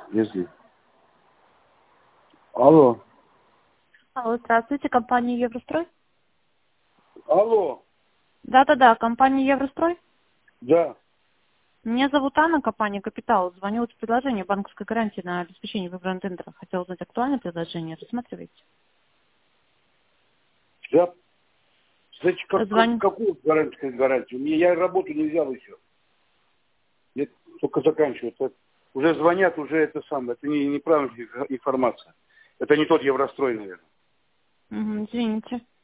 Если. Алло. Алло, здравствуйте, компания Еврострой? Алло. Да-да-да, компания Еврострой. Да. Меня зовут Анна, компания Капитал. Звоню с предложением банковской гарантии на обеспечение выбранного тендера. Хотела узнать актуальное предложение. Рассматриваете? Да. Значит, Звоню. какую гарантию? Я работу не взял еще. Я только заканчиваю. Это уже звонят, уже это самое. Это неправильная информация. Это не тот Еврострой, наверное. Извините.